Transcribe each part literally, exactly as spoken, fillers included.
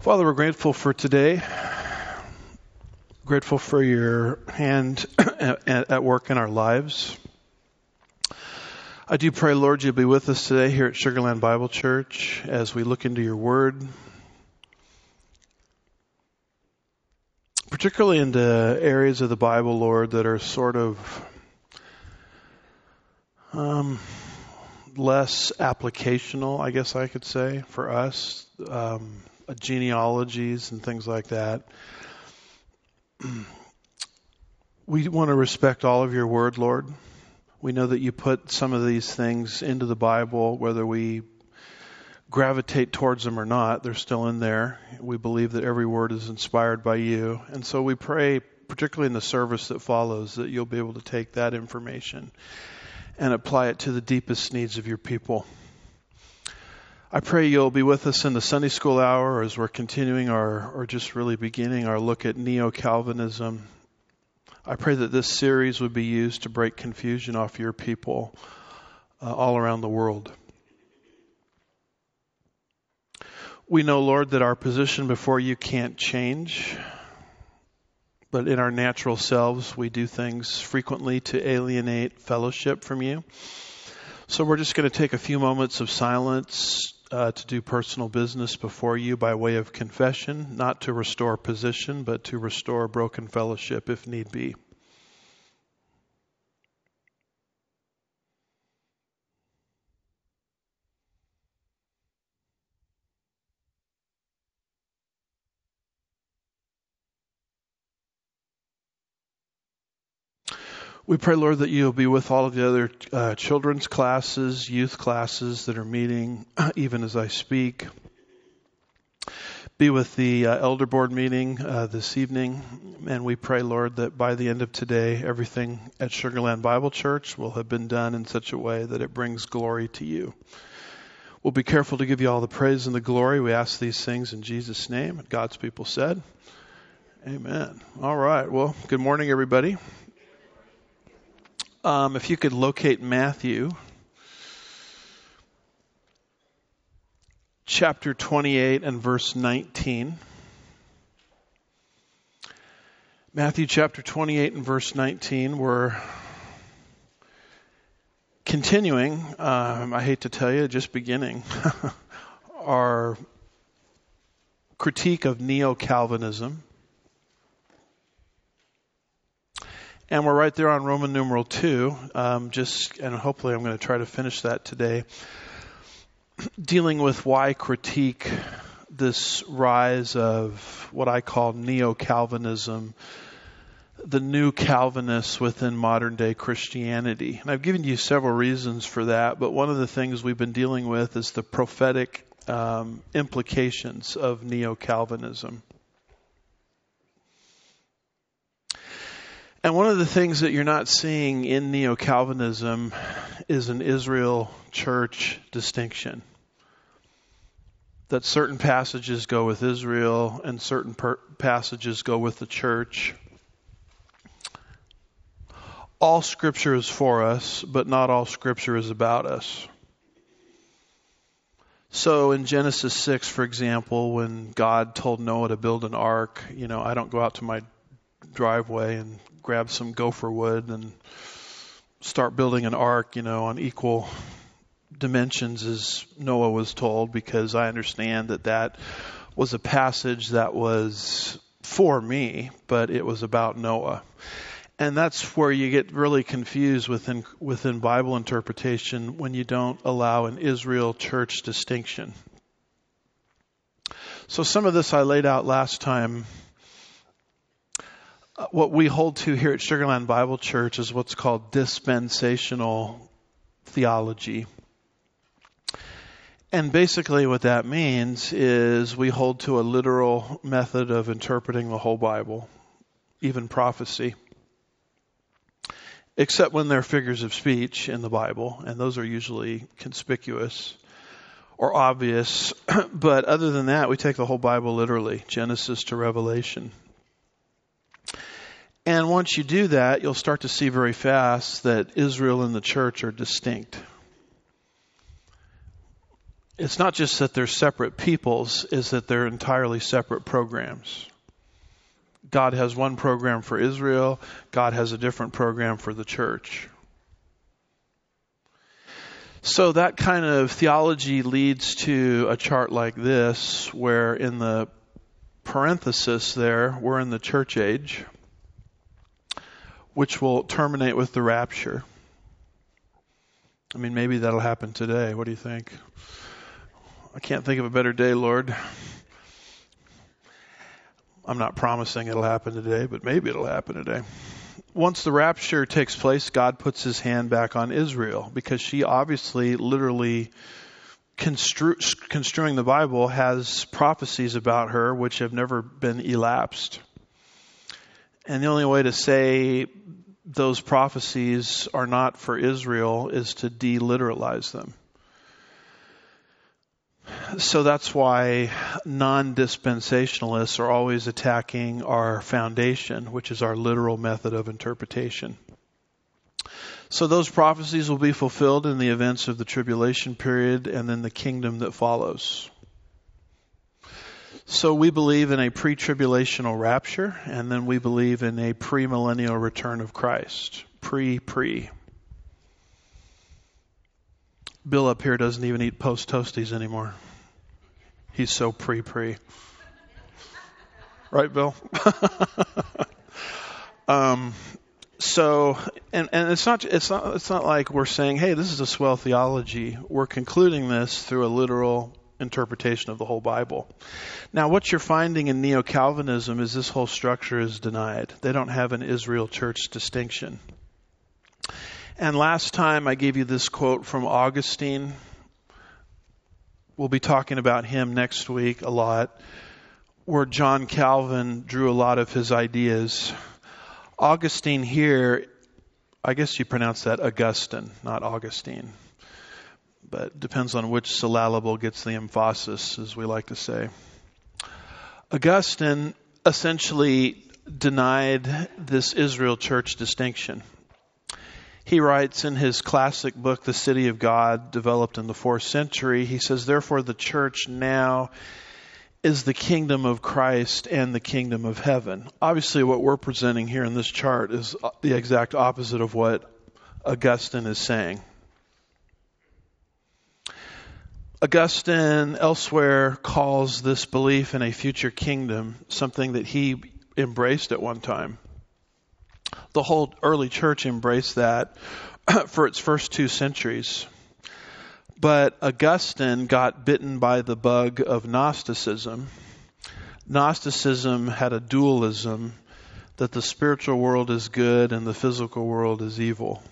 Father, we're grateful for today, grateful for your hand at, at work in our lives. I do pray, Lord, you'll be with us today here at Sugar Land Bible Church as we look into your word, particularly into areas of the Bible, Lord, that are sort of um, less applicational, I guess I could say, for us. Um, genealogies and things like that. We want to respect all of your word, Lord. We know that you put some of these things into the Bible, whether we gravitate towards them or not, they're still in there. We believe that every word is inspired by you. And so we pray, particularly in the service that follows, that you'll be able to take that information and apply it to the deepest needs of your people. I pray you'll be with us in the Sunday school hour as we're continuing our, or just really beginning our look at Neo-Calvinism. I pray that this series would be used to break confusion off your people uh, all around the world. We know, Lord, that our position before you can't change, but in our natural selves, we do things frequently to alienate fellowship from you. So we're just going to take a few moments of silence Uh, to do personal business before you by way of confession, not to restore position, but to restore broken fellowship if need be. We pray, Lord, that you'll be with all of the other uh, children's classes, youth classes that are meeting, even as I speak. Be with the uh, elder board meeting uh, this evening. And we pray, Lord, that by the end of today, everything at Sugar Land Bible Church will have been done in such a way that it brings glory to you. We'll be careful to give you all the praise and the glory. We ask these things in Jesus' name. And God's people said, amen. All right. Well, good morning, everybody. Um, if you could locate Matthew chapter twenty-eight and verse nineteen. Matthew chapter twenty-eight and verse nineteen. We're continuing, um, I hate to tell you, just beginning, our critique of Neo-Calvinism. And we're right there on Roman numeral two, um, just, and hopefully I'm going to try to finish that today, dealing with why critique this rise of what I call Neo-Calvinism, the new Calvinists within modern day Christianity. And I've given you several reasons for that, but one of the things we've been dealing with is the prophetic um, implications of Neo-Calvinism. And one of the things that you're not seeing in Neo-Calvinism is an Israel church distinction. That certain passages go with Israel and certain per- passages go with the church. All Scripture is for us, but not all Scripture is about us. So in Genesis six, for example, when God told Noah to build an ark, you know, I don't go out to my driveway and grab some gopher wood and start building an ark, you know, on equal dimensions as Noah was told, because I understand that that was a passage that was for me, but it was about Noah. And that's where you get really confused within within Bible interpretation when you don't allow an Israel church distinction. So some of this I laid out last time. What we hold to here at Sugar Land Bible Church is what's called dispensational theology. And basically what that means is we hold to a literal method of interpreting the whole Bible, even prophecy, except when there are figures of speech in the Bible, and those are usually conspicuous or obvious. But other than that, we take the whole Bible literally, Genesis to Revelation. And once you do that, you'll start to see very fast that Israel and the church are distinct. it's not just that they're separate peoples, it's that they're entirely separate programs. God has one program for Israel. God has a different program for the church. So that kind of theology leads to a chart like this, where in the parenthesis there, we're in the church age, which will terminate with the rapture. I mean, maybe that'll happen today. What do you think? I can't think of a better day, Lord. I'm not promising it'll happen today, but maybe it'll happen today. Once the rapture takes place, God puts his hand back on Israel, because she obviously, literally, constru- construing the Bible, has prophecies about her which have never been elapsed. And the only way to say those prophecies are not for Israel is to deliteralize them. So that's why non-dispensationalists are always attacking our foundation, which is our literal method of interpretation. So those prophecies will be fulfilled in the events of the tribulation period and then the kingdom that follows. So we believe in a pre-tribulational rapture, and then we believe in a pre-millennial return of Christ. Pre-pre. Bill up here doesn't even eat Post Toasties anymore. He's so pre-pre. Right, Bill? um, so, and, and it's not, it's not, it's not like we're saying, hey, this is a swell theology. We're concluding this through a literal interpretation of the whole Bible. Now, what you're finding in Neo-Calvinism is this whole structure is denied. They don't have an Israel church distinction. And last time I gave you this quote from Augustine. We'll be talking about him next week a lot, where John Calvin drew a lot of his ideas. Augustine here, I guess you pronounce that Augustine, not Augustine. But depends on which syllable gets the emphasis, as we like to say. Augustine essentially denied this Israel church distinction. He writes in his classic book, The City of God, developed in the fourth century, he says, therefore the church now is the kingdom of Christ and the kingdom of heaven. Obviously what we're presenting here in this chart is the exact opposite of what Augustine is saying. Augustine elsewhere calls this belief in a future kingdom something that he embraced at one time. The whole early church embraced that for its first two centuries. But Augustine got bitten by the bug of Gnosticism. Gnosticism had a dualism that the spiritual world is good and the physical world is evil,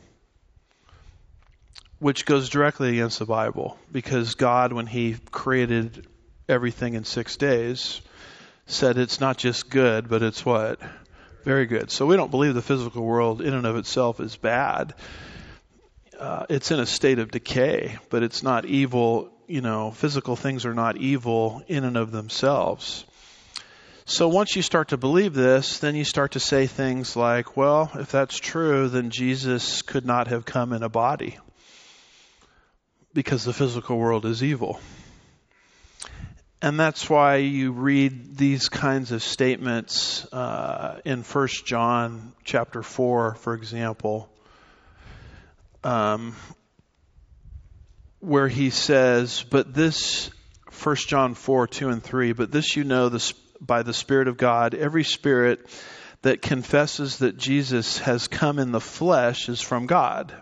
which goes directly against the Bible, because God, when he created everything in six days, said it's not just good, but it's what? Very good. So we don't believe the physical world in and of itself is bad. Uh, it's in a state of decay, but it's not evil. You know, physical things are not evil in and of themselves. So once you start to believe this, then you start to say things like, well, if that's true, then Jesus could not have come in a body, because the physical world is evil. And that's why you read these kinds of statements uh, in First John chapter four, for example, um, where he says, but this, First John four, two and three, but this you know this, by the Spirit of God, every spirit that confesses that Jesus has come in the flesh is from God.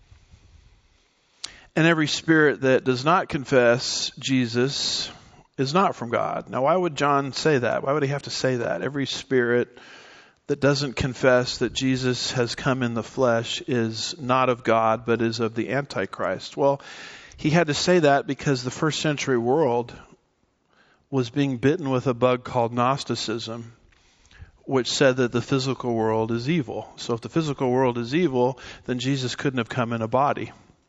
And every spirit that does not confess Jesus is not from God. Now, why would John say that? Why would he have to say that? Every spirit that doesn't confess that Jesus has come in the flesh is not of God, but is of the Antichrist. Well, he had to say that because the first century world was being bitten with a bug called Gnosticism, which said that the physical world is evil. So if the physical world is evil, then Jesus couldn't have come in a body.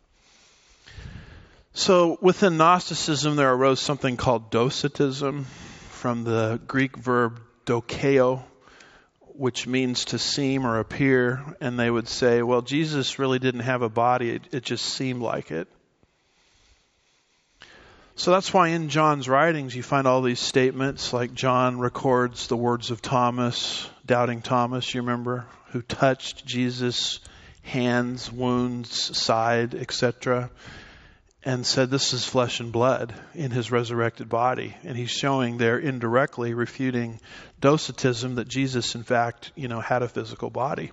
So within Gnosticism, there arose something called Docetism, from the Greek verb dokeo, which means to seem or appear. And they would say, well, Jesus really didn't have a body. It, it just seemed like it. So that's why in John's writings you find all these statements, like John records the words of Thomas, doubting Thomas, you remember, who touched Jesus' hands, wounds, side, et cetera, and said, this is flesh and blood in his resurrected body. And he's showing there indirectly, refuting Docetism, that Jesus, in fact, you know, had a physical body.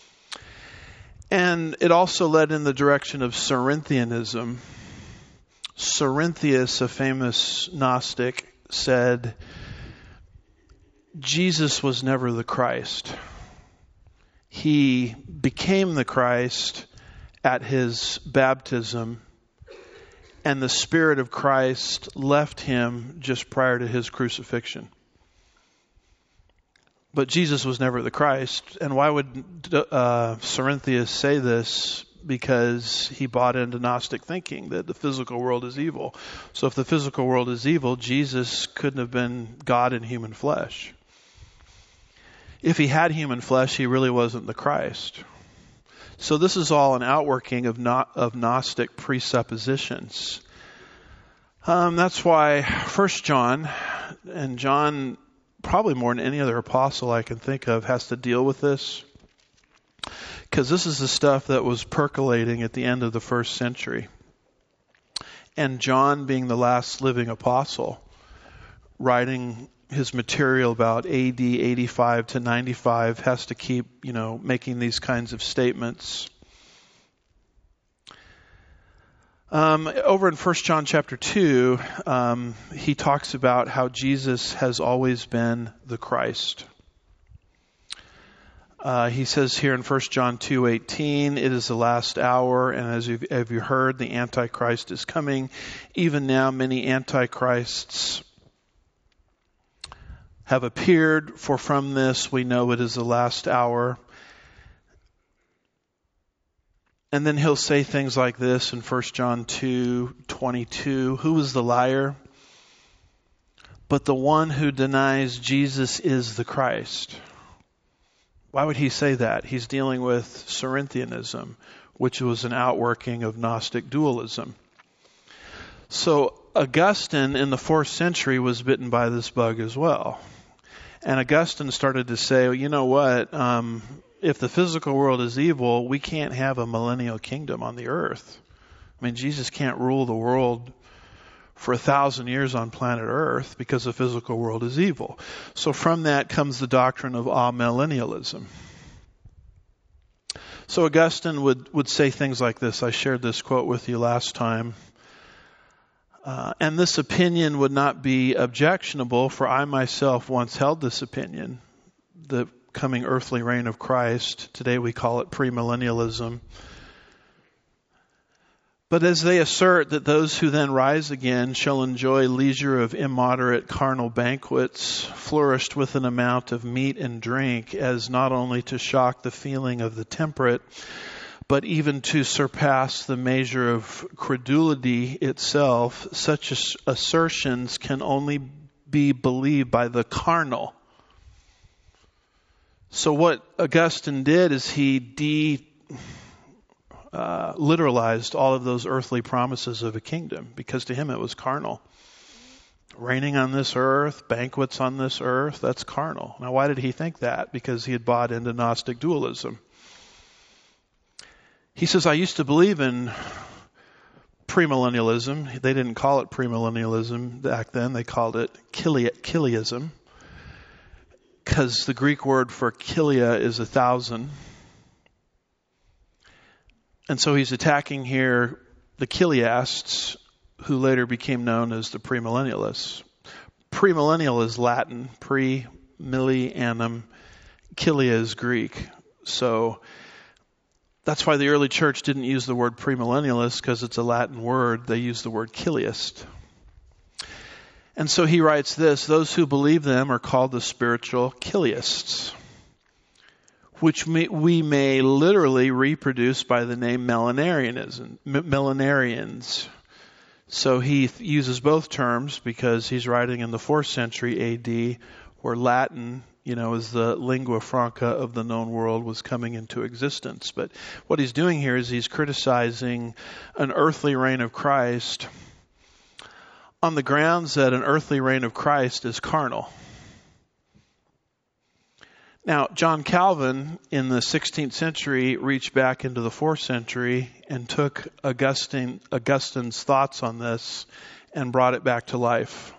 And it also led in the direction of Cerinthianism. Cerinthius, a famous Gnostic, said, Jesus was never the Christ. He became the Christ at his baptism, and the Spirit of Christ left him just prior to his crucifixion. But Jesus was never the Christ. And why would uh, Cerinthius say this? Because he bought into Gnostic thinking that the physical world is evil. So if the physical world is evil, Jesus couldn't have been God in human flesh. If he had human flesh, he really wasn't the Christ. So this is all an outworking of not, of Gnostic presuppositions. Um, that's why First John, and John probably more than any other apostle I can think of, has to deal with this. Because this is the stuff that was percolating at the end of the first century. And John, being the last living apostle, writing his material about A D eighty-five to ninety-five, has to keep, you know, making these kinds of statements. Um, over in First John chapter two, um, he talks about how Jesus has always been the Christ. Uh, he says here in First John two eighteen, it is the last hour, and as you've, have you heard, the Antichrist is coming. Even now, many Antichrists have appeared, for from this we know it is the last hour. And then he'll say things like this in First John two twenty-two. Who is the liar? But the one who denies Jesus is the Christ. Why would he say that? He's dealing with Cerinthianism, which was an outworking of Gnostic dualism. So Augustine in the fourth century was bitten by this bug as well. And Augustine started to say, well, you know what? Um, if the physical world is evil, we can't have a millennial kingdom on the earth. I mean, Jesus can't rule the world for a thousand years on planet Earth because the physical world is evil. So from that comes the doctrine of amillennialism. So Augustine would, would say things like this. I shared this quote with you last time. Uh, and this opinion would not be objectionable, for I myself once held this opinion, the coming earthly reign of Christ. Today we call it premillennialism. But as they assert that those who then rise again shall enjoy leisure of immoderate carnal banquets, flourished with an amount of meat and drink, as not only to shock the feeling of the temperate, but even to surpass the measure of credulity itself, such assertions can only be believed by the carnal. So what Augustine did is he de uh, literalized all of those earthly promises of a kingdom, because to him it was carnal. Reigning on this earth, banquets on this earth, that's carnal. Now why did he think that? Because he had bought into Gnostic dualism. He says, I used to believe in premillennialism. They didn't call it premillennialism back then. They called it Chiliasm, because the Greek word for Chilia is a thousand. And so he's attacking here the Chiliasts, who later became known as the premillennialists. Premillennial is Latin, pre-millennium, Chilia is Greek. So that's why the early church didn't use the word premillennialist, because it's a Latin word. They used the word Chiliast. And so he writes this, those who believe them are called the spiritual Chiliasts, which may, we may literally reproduce by the name millenarianism, millenarians. So he th- uses both terms because he's writing in the fourth century A D, where Latin, you know, as the lingua franca of the known world, was coming into existence. But what he's doing here is he's criticizing an earthly reign of Christ on the grounds that an earthly reign of Christ is carnal. Now, John Calvin in the sixteenth century reached back into the fourth century and took Augustine, Augustine's thoughts on this and brought it back to life.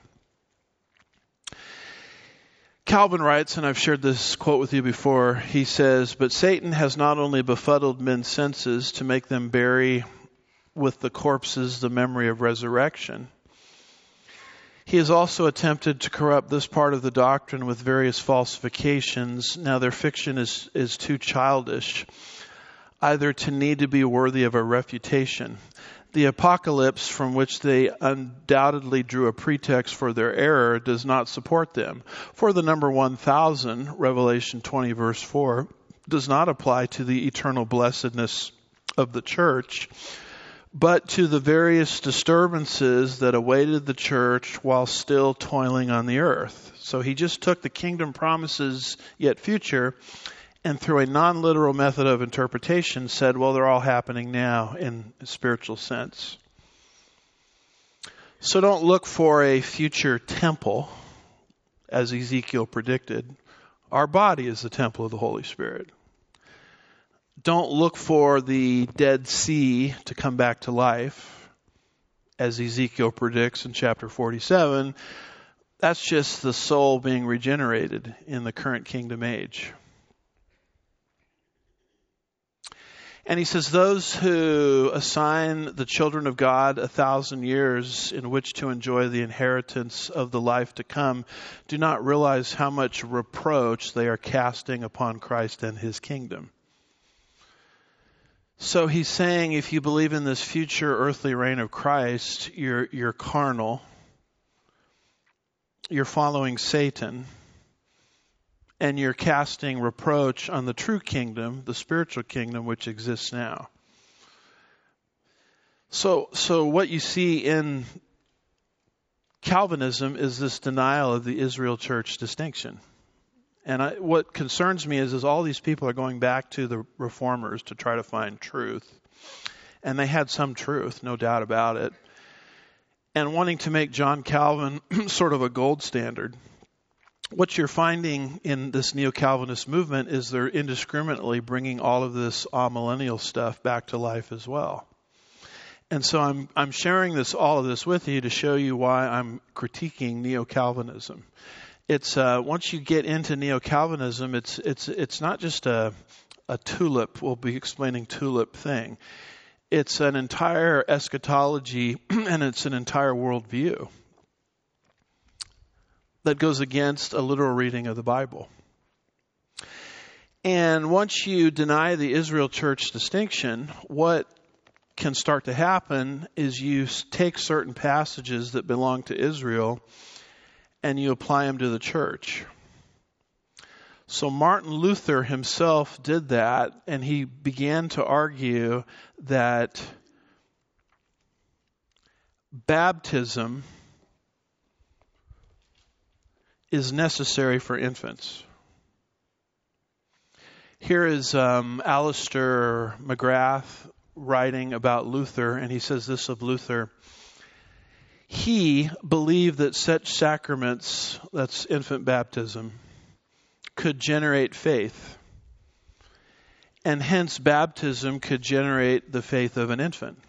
Calvin writes, and I've shared this quote with you before, he says, "But Satan has not only befuddled men's senses to make them bury with the corpses the memory of resurrection, he has also attempted to corrupt this part of the doctrine with various falsifications. Now their fiction is, is too childish, either to need to be worthy of a refutation. The apocalypse from which they undoubtedly drew a pretext for their error does not support them. For the number one thousand, Revelation twenty verse four, does not apply to the eternal blessedness of the church, but to the various disturbances that awaited the church while still toiling on the earth." So he just took the kingdom promises yet future and through a non-literal method of interpretation said, well, they're all happening now in a spiritual sense. So don't look for a future temple, as Ezekiel predicted. Our body is the temple of the Holy Spirit. Don't look for the Dead Sea to come back to life, as Ezekiel predicts in chapter forty-seven. That's just the soul being regenerated in the current kingdom age. And he says, those who assign the children of God a thousand years in which to enjoy the inheritance of the life to come do not realize how much reproach they are casting upon Christ and his kingdom. So he's saying if you believe in this future earthly reign of Christ, you're, you're carnal, you're following Satan, and you're casting reproach on the true kingdom, the spiritual kingdom, which exists now. So, so what you see in Calvinism is this denial of the Israel church distinction. And I, what concerns me is, is all these people are going back to the reformers to try to find truth. And they had some truth, no doubt about it. And wanting to make John Calvin sort of a gold standard. What you're finding in this neo-Calvinist movement is they're indiscriminately bringing all of this amillennial stuff back to life as well. And so I'm I'm sharing this all of this with you to show you why I'm critiquing neo-Calvinism. It's uh, once you get into neo-Calvinism, it's it's it's not just a a tulip. We'll be explaining tulip thing. It's an entire eschatology and it's an entire worldview that goes against a literal reading of the Bible. And once you deny the Israel church distinction, what can start to happen is you take certain passages that belong to Israel and you apply them to the church. So Martin Luther himself did that, and he began to argue that baptism is necessary for infants. Here is um, Alistair McGrath writing about Luther, and he says this of Luther. He believed that such sacraments, that's infant baptism, could generate faith. And hence baptism could generate the faith of an infant.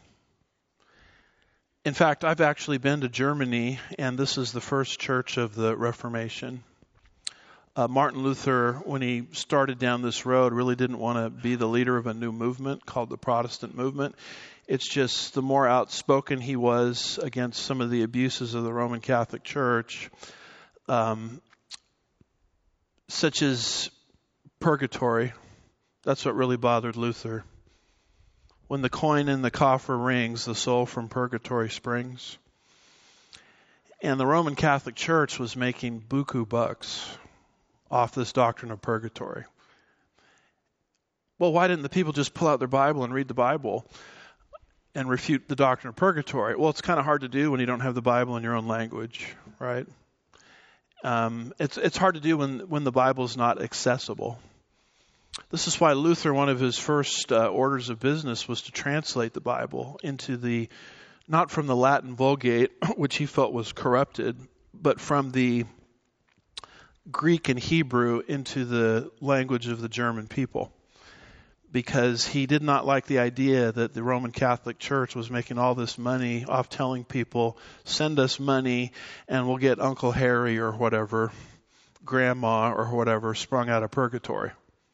In fact, I've actually been to Germany, and this is the first church of the Reformation. Uh, Martin Luther, when he started down this road, really didn't want to be the leader of a new movement called the Protestant movement. It's just the more outspoken he was against some of the abuses of the Roman Catholic Church, um, such as purgatory. That's what really bothered Luther. When the coin in the coffer rings, the soul from purgatory springs. And the Roman Catholic Church was making buku bucks off this doctrine of purgatory. Well, why didn't the people just pull out their Bible and read the Bible and refute the doctrine of purgatory? Well, it's kind of hard to do when you don't have the Bible in your own language, right? Um, it's it's hard to do when when the Bible is not accessible. This is why Luther, one of his first uh, orders of business was to translate the Bible into the not from the Latin Vulgate, which he felt was corrupted, but from the Greek and Hebrew into the language of the German people, because he did not like the idea that the Roman Catholic Church was making all this money off telling people, send us money and we'll get Uncle Harry or whatever, grandma or whatever, sprung out of purgatory.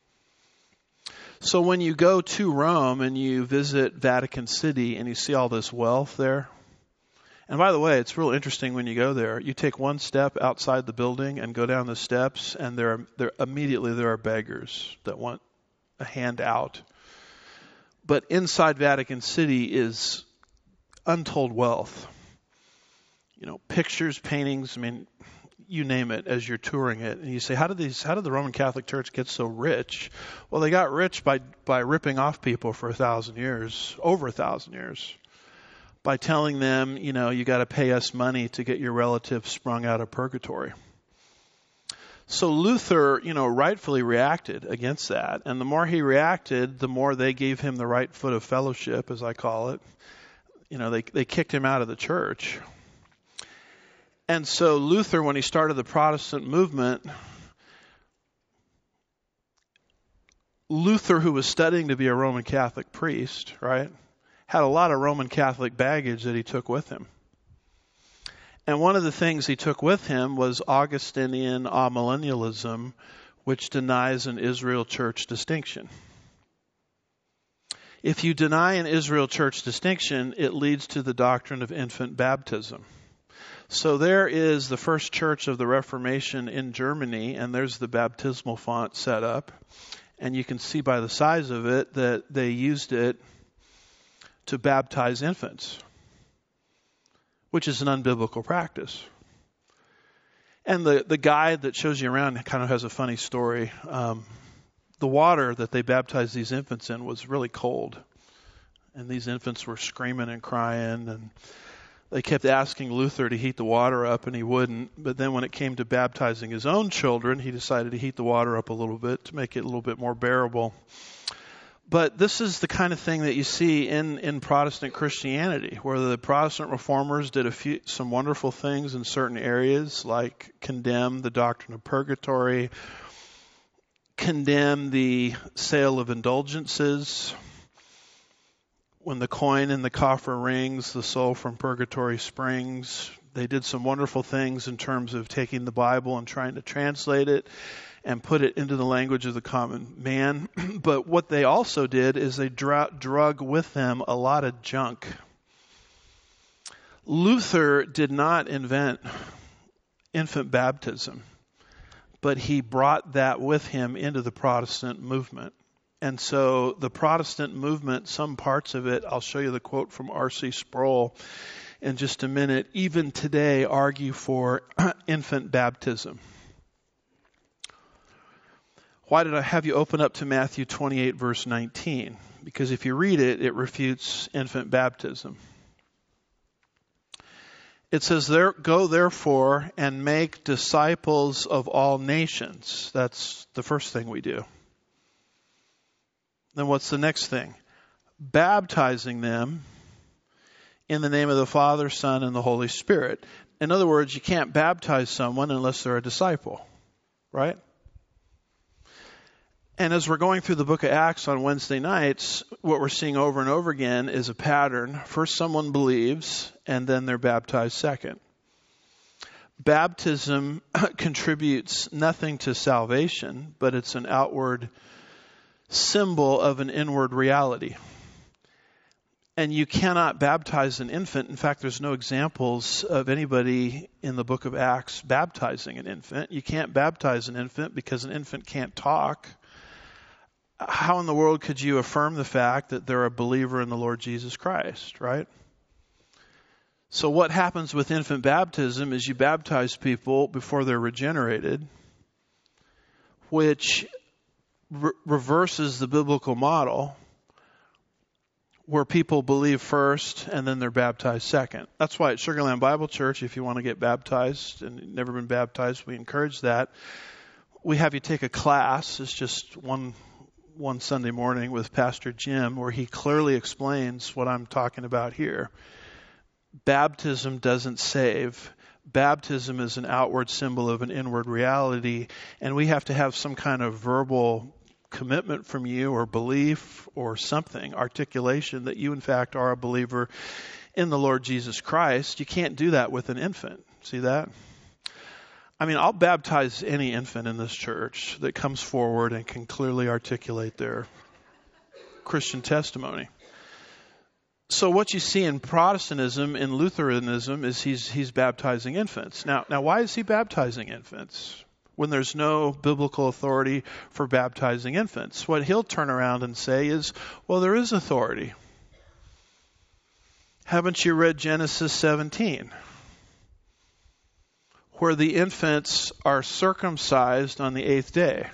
So when you go to Rome and you visit Vatican City and you see all this wealth there, and by the way, it's real interesting when you go there. You take one step outside the building and go down the steps, and there are, there immediately there are beggars that want a hand out. But inside Vatican City is untold wealth. You know, pictures, paintings, I mean, you name it as you're touring it. And you say, how did these, how did the Roman Catholic Church get so rich? Well, they got rich by, by ripping off people for a thousand years, over a thousand years, by telling them, you know, you got to pay us money to get your relatives sprung out of purgatory. So Luther, you know, rightfully reacted against that. And the more he reacted, the more they gave him the right foot of fellowship, as I call it. You know, they, they kicked him out of the church. And so Luther, when he started the Protestant movement, Luther, who was studying to be a Roman Catholic priest, right, had a lot of Roman Catholic baggage that he took with him. And one of the things he took with him was Augustinian amillennialism, which denies an Israel church distinction. If you deny an Israel church distinction, it leads to the doctrine of infant baptism. So there is the first church of the Reformation in Germany, and there's the baptismal font set up. And you can see by the size of it that they used it to baptize infants, which is an unbiblical practice. And the, the guide that shows you around kind of has a funny story. Um, the water that they baptized these infants in was really cold. And these infants were screaming and crying, and they kept asking Luther to heat the water up, and he wouldn't. But then when it came to baptizing his own children, he decided to heat the water up a little bit to make it a little bit more bearable. But this is the kind of thing that you see in, in Protestant Christianity, where the Protestant reformers did a few, some wonderful things in certain areas, like condemn the doctrine of purgatory, condemn the sale of indulgences. When the coin in the coffer rings, the soul from purgatory springs. They did some wonderful things in terms of taking the Bible and trying to translate it and put it into the language of the common man. But what they also did is they dra- drug with them a lot of junk. Luther did not invent infant baptism, but he brought that with him into the Protestant movement. And so the Protestant movement, some parts of it, I'll show you the quote from R C Sproul in just a minute, even today argue for infant baptism. Why did I have you open up to Matthew twenty-eight, verse nineteen? Because if you read it, it refutes infant baptism. It says, "There, go therefore and make disciples of all nations." That's the first thing we do. Then what's the next thing? Baptizing them in the name of the Father, Son, and the Holy Spirit. In other words, you can't baptize someone unless they're a disciple, right? And as we're going through the book of Acts on Wednesday nights, what we're seeing over and over again is a pattern. First someone believes, and then they're baptized second. Baptism contributes nothing to salvation, but it's an outward symbol of an inward reality. And you cannot baptize an infant. In fact, there's no examples of anybody in the book of Acts baptizing an infant. You can't baptize an infant because an infant can't talk. How in the world could you affirm the fact that they're a believer in the Lord Jesus Christ, right? So what happens with infant baptism is you baptize people before they're regenerated, which re- reverses the biblical model where people believe first and then they're baptized second. That's why at Sugar Land Bible Church, if you want to get baptized and you've never been baptized, we encourage that. We have you take a class. It's just one one Sunday morning with Pastor Jim where he clearly explains what I'm talking about here. baptism doesn't save. Baptism is an outward symbol of an inward reality, and we have to have some kind of verbal commitment from you or belief or something, articulation that you in fact are a believer in the Lord Jesus Christ. You can't do that with an infant. See that? I mean, I'll baptize any infant in this church that comes forward and can clearly articulate their Christian testimony. So what you see in Protestantism, in Lutheranism, is he's he's baptizing infants. Now, now why is he baptizing infants when there's no biblical authority for baptizing infants? What he'll turn around and say is, well, there is authority. Haven't you read Genesis seventeen? Where the infants are circumcised on the eighth day.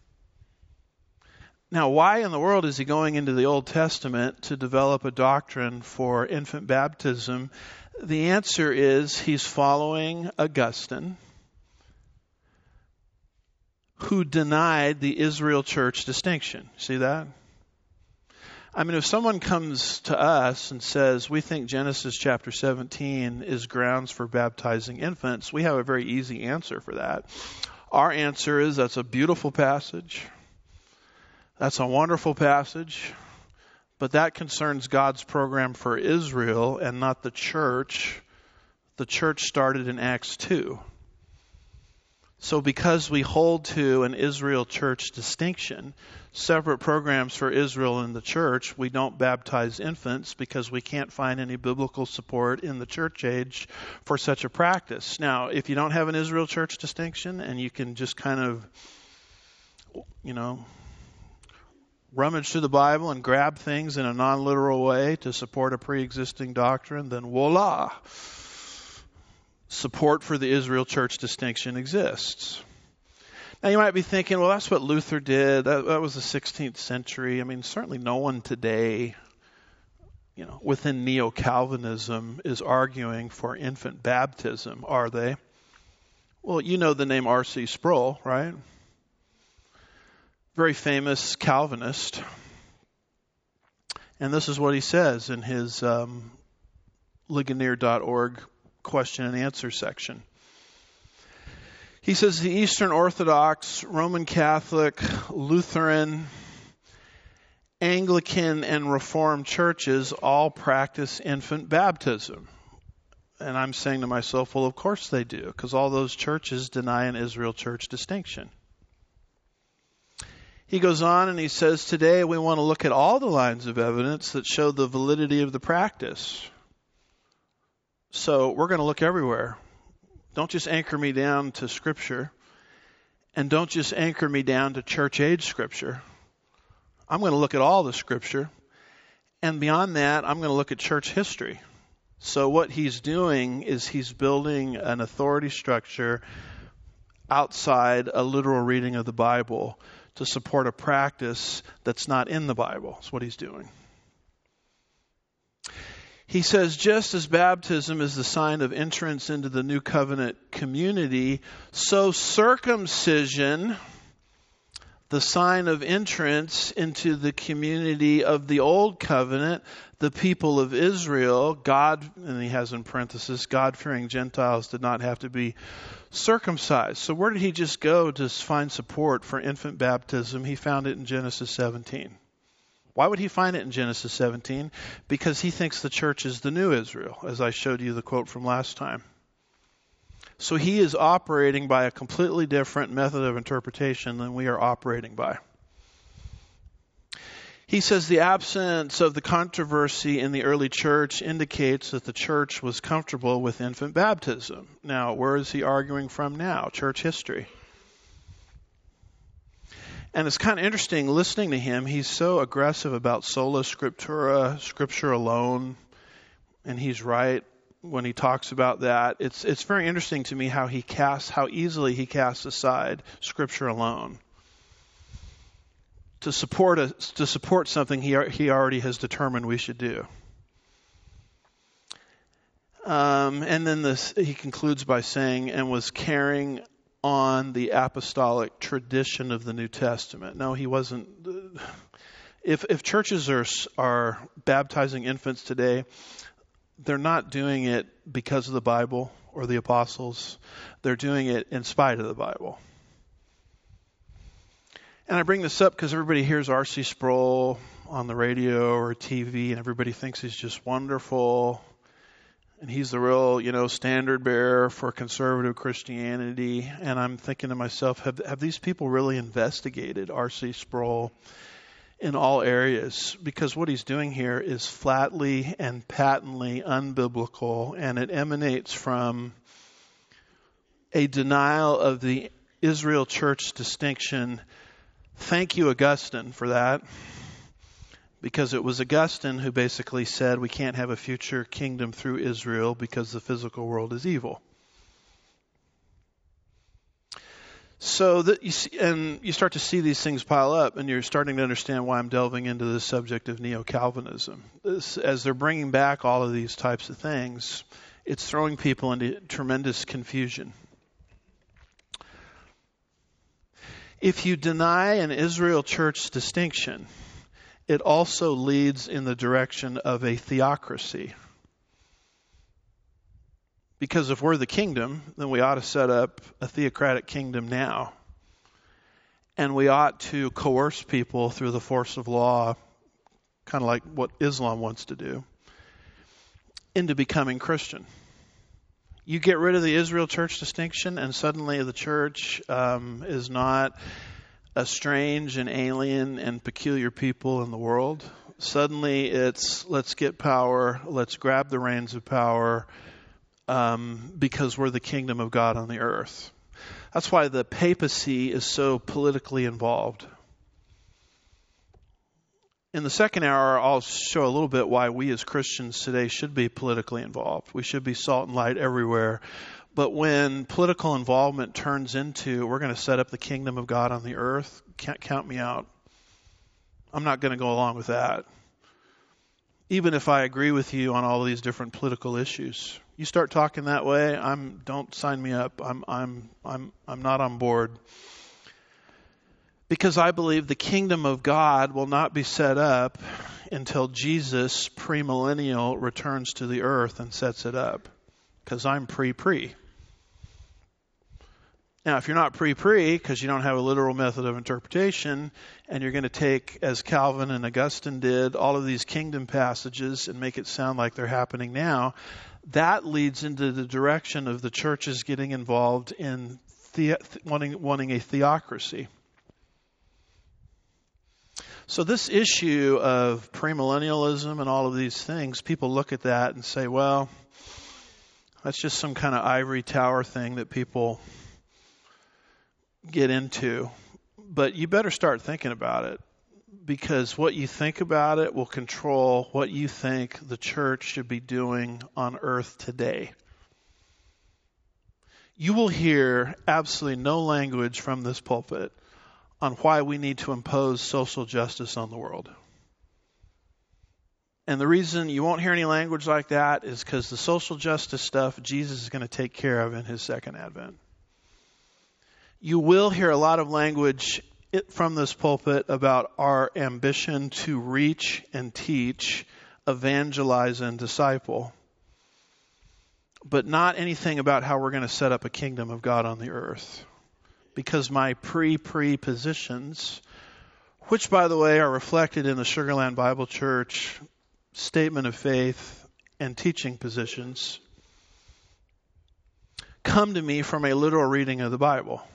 Now, why in the world is he going into the Old Testament to develop a doctrine for infant baptism? The answer is he's following Augustine, who denied the Israel church distinction. See that? I mean, if someone comes to us and says, we think Genesis chapter seventeen is grounds for baptizing infants, we have a very easy answer for that. Our answer is that's a beautiful passage. That's a wonderful passage. But that concerns God's program for Israel and not the church. The church started in Acts two. So because we hold to an Israel church distinction, separate programs for Israel and the church, we don't baptize infants because we can't find any biblical support in the church age for such a practice. Now, if you don't have an Israel church distinction and you can just kind of, you know, rummage through the Bible and grab things in a non-literal way to support a pre-existing doctrine, then voila! Support for the Israel church distinction exists. Now you might be thinking, well, that's what Luther did. That, that was the sixteenth century. I mean, certainly no one today, you know, within Neo-Calvinism is arguing for infant baptism, are they? Well, you know the name R C Sproul, right? Very famous Calvinist. And this is what he says in his um, Ligonier dot org question and answer section. He says the Eastern Orthodox, Roman Catholic, Lutheran, Anglican, and Reformed churches all practice infant baptism. And I'm saying to myself, well, of course they do, because all those churches deny an Israel church distinction. He goes on and he says, today we want to look at all the lines of evidence that show the validity of the practice. So we're going to look everywhere. Don't just anchor me down to Scripture, and don't just anchor me down to church age Scripture. I'm going to look at all the Scripture, and beyond that, I'm going to look at church history. So what he's doing is he's building an authority structure outside a literal reading of the Bible to support a practice that's not in the Bible. That's what he's doing. He says, just as baptism is the sign of entrance into the new covenant community, so circumcision, the sign of entrance into the community of the old covenant, the people of Israel, God, and he has in parenthesis, God-fearing Gentiles did not have to be circumcised. So where did he just go to find support for infant baptism? He found it in Genesis seventeen. Why would he find it in Genesis seventeen? Because he thinks the church is the new Israel, as I showed you the quote from last time. So he is operating by a completely different method of interpretation than we are operating by. He says the absence of the controversy in the early church indicates that the church was comfortable with infant baptism. Now, where is he arguing from now? Church history. And it's kind of interesting listening to him. He's so aggressive about sola scriptura, scripture alone, and he's right when he talks about that. It's it's very interesting to me how he casts, how easily he casts aside scripture alone to support a, to support something he he already has determined we should do. Um, and then this he concludes by saying, and was carrying on the apostolic tradition of the New Testament. No, he wasn't. If if churches are are baptizing infants today, they're not doing it because of the Bible or the apostles. They're doing it in spite of the Bible. And I bring this up because everybody hears R C Sproul on the radio or T V, and everybody thinks he's just wonderful. And he's the real, you know, standard bearer for conservative Christianity. And I'm thinking to myself, have, have these people really investigated R C Sproul in all areas? Because what he's doing here is flatly and patently unbiblical, and it emanates from a denial of the Israel church distinction. Thank you, Augustine, for that. Because it was Augustine who basically said we can't have a future kingdom through Israel because the physical world is evil. So that you see, and you start to see these things pile up, and you're starting to understand why I'm delving into the subject of neo-Calvinism. This, as they're bringing back all of these types of things, it's throwing people into tremendous confusion. If you deny an Israel church distinction, it also leads in the direction of a theocracy. Because if we're the kingdom, then we ought to set up a theocratic kingdom now. And we ought to coerce people through the force of law, kind of like what Islam wants to do, into becoming Christian. You get rid of the Israel church distinction, and suddenly the church um, is not a strange and alien and peculiar people in the world. Suddenly it's, let's get power, let's grab the reins of power, um, because we're the kingdom of God on the earth. That's why the papacy is so politically involved. In the second hour, I'll show a little bit why we as Christians today should be politically involved. We should be salt and light everywhere. But when political involvement turns into, we're going to set up the kingdom of God on the earth, can't count me out. I'm not going to go along with that. Even if I agree with you on all of these different political issues. You start talking that way, I'm don't sign me up. I'm I'm I'm I'm not on board. Because I believe the kingdom of God will not be set up until Jesus premillennial returns to the earth and sets it up. Because I'm pre-pre. Now, if you're not pre-pre, because you don't have a literal method of interpretation, and you're going to take, as Calvin and Augustine did, all of these kingdom passages and make it sound like they're happening now, that leads into the direction of the churches getting involved in the, wanting, wanting a theocracy. So this issue of premillennialism and all of these things, people look at that and say, well, that's just some kind of ivory tower thing that people get into. But you better start thinking about it, because what you think about it will control what you think the church should be doing on earth today. You will hear absolutely no language from this pulpit on why we need to impose social justice on the world. And the reason you won't hear any language like that is because the social justice stuff Jesus is going to take care of in his second advent. You will hear a lot of language from this pulpit about our ambition to reach and teach, evangelize, and disciple, but not anything about how we're going to set up a kingdom of God on the earth. Because my pre-pre positions, which, by the way, are reflected in the Sugar Land Bible Church statement of faith and teaching positions, come to me from a literal reading of the Bible.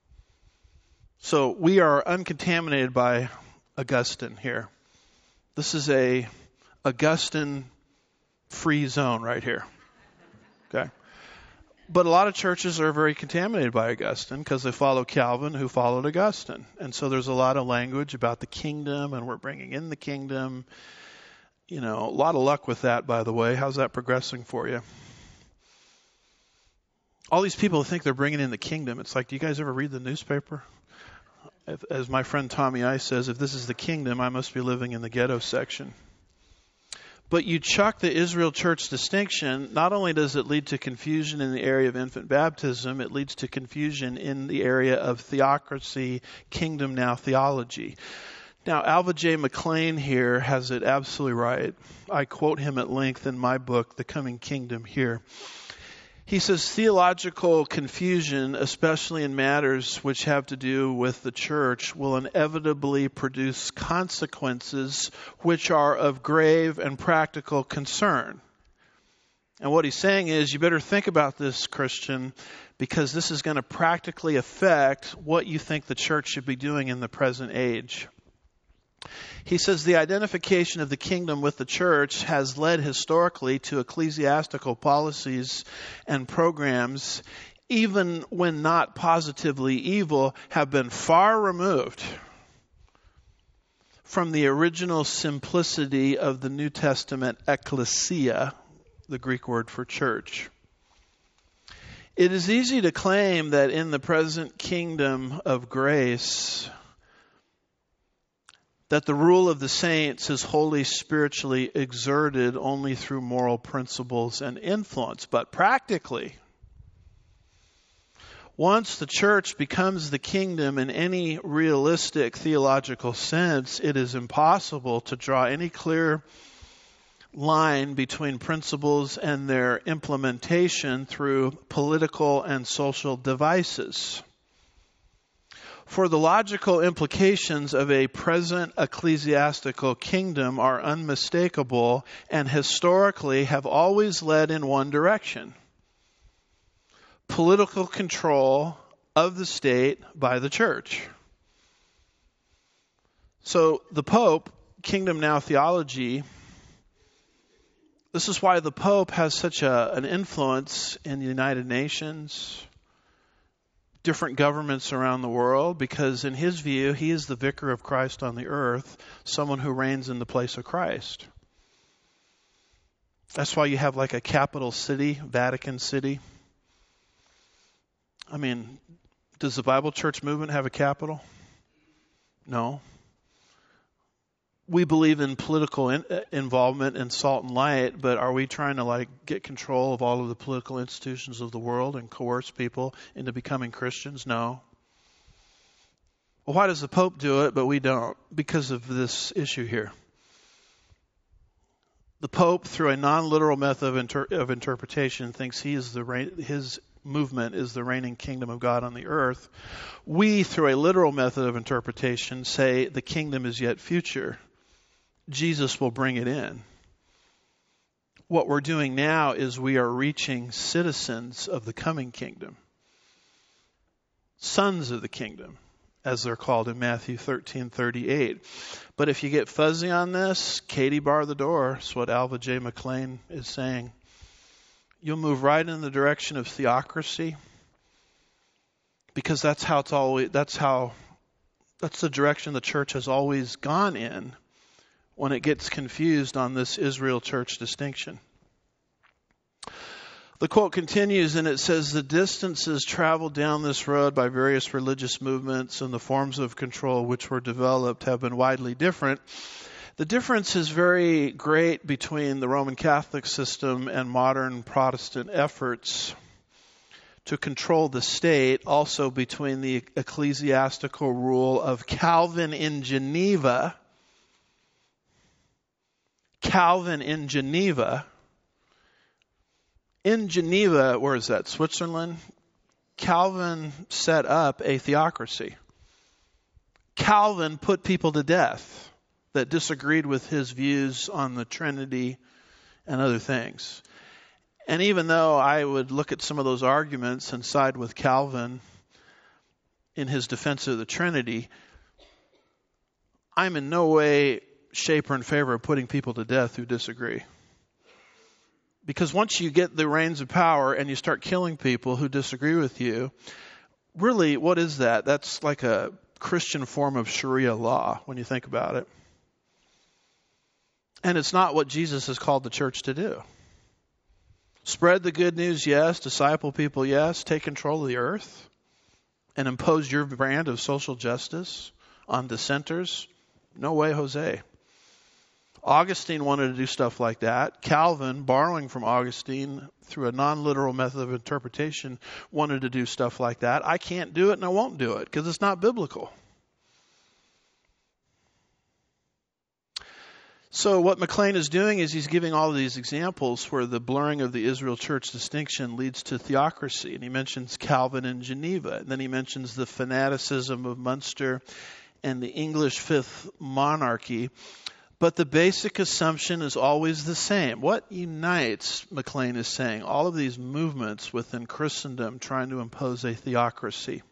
So we are uncontaminated by Augustine here. This is a Augustine free zone right here. Okay. But a lot of churches are very contaminated by Augustine because they follow Calvin, who followed Augustine. And so there's a lot of language about the kingdom, and we're bringing in the kingdom. You know, a lot of luck with that, by the way. How's that progressing for you? All these people think they're bringing in the kingdom. It's like, do you guys ever read the newspaper? If, as my friend Tommy Ice says, if this is the kingdom, I must be living in the ghetto section. But you chuck the Israel church distinction, not only does it lead to confusion in the area of infant baptism, it leads to confusion in the area of theocracy, kingdom now theology. Now, Alva J. McClain here has it absolutely right. I quote him at length in my book, The Coming Kingdom, here. He says, theological confusion, especially in matters which have to do with the church, will inevitably produce consequences which are of grave and practical concern. And what he's saying is, you better think about this, Christian, because this is going to practically affect what you think the church should be doing in the present age. He says the identification of the kingdom with the church has led historically to ecclesiastical policies and programs, even when not positively evil, have been far removed from the original simplicity of the New Testament ekklesia, the Greek word for church. It is easy to claim that in the present kingdom of grace, that the rule of the saints is wholly spiritually exerted only through moral principles and influence. But practically, once the church becomes the kingdom in any realistic theological sense, it is impossible to draw any clear line between principles and their implementation through political and social devices. For the logical implications of a present ecclesiastical kingdom are unmistakable and historically have always led in one direction: political control of the state by the church. So the Pope, Kingdom Now theology, this is why the Pope has such a, an influence in the United Nations, different governments around the world, because in his view, he is the vicar of Christ on the earth, someone who reigns in the place of Christ. That's why you have like a capital city, Vatican City. I mean, does the Bible Church movement have a capital? No. We believe in political in, involvement and salt and light, but are we trying to like get control of all of the political institutions of the world and coerce people into becoming Christians? No. Well, why does the Pope do it, but we don't? Because of this issue here. The Pope, through a non-literal method of, inter- of interpretation, thinks he is the reign- his movement is the reigning kingdom of God on the earth. We, through a literal method of interpretation, say the kingdom is yet future. Jesus will bring it in. What we're doing now is we are reaching citizens of the coming kingdom. Sons of the kingdom, as they're called in Matthew thirteen thirty-eight. But if you get fuzzy on this, Katie bar the door. That's what Alva J. McClain is saying. You'll move right in the direction of theocracy, because that's how it's always, that's how, that's the direction the church has always gone in when it gets confused on this Israel church distinction. The quote continues and it says, the distances traveled down this road by various religious movements and the forms of control which were developed have been widely different. The difference is very great between the Roman Catholic system and modern Protestant efforts to control the state, also between the ecclesiastical rule of Calvin in Geneva, Calvin in Geneva, in Geneva, where is that, Switzerland? Calvin set up a theocracy. Calvin put people to death that disagreed with his views on the Trinity and other things. And even though I would look at some of those arguments and side with Calvin in his defense of the Trinity, I'm in no way, shape, or in favor of putting people to death who disagree. Because once you get the reins of power and you start killing people who disagree with you, really, what is that? That's like a Christian form of Sharia law when you think about it. And it's not what Jesus has called the church to do. Spread the good news, yes. Disciple people, yes. Take control of the earth and impose your brand of social justice on dissenters. No way, Jose. Augustine wanted to do stuff like that. Calvin, borrowing from Augustine through a non-literal method of interpretation, wanted to do stuff like that. I can't do it and I won't do it because it's not biblical. So what McLean is doing is he's giving all of these examples where the blurring of the Israel church distinction leads to theocracy. And he mentions Calvin and Geneva. And then he mentions the fanaticism of Munster and the English Fifth Monarchy. But the basic assumption is always the same. What unites, McLean is saying, all of these movements within Christendom trying to impose a theocracy?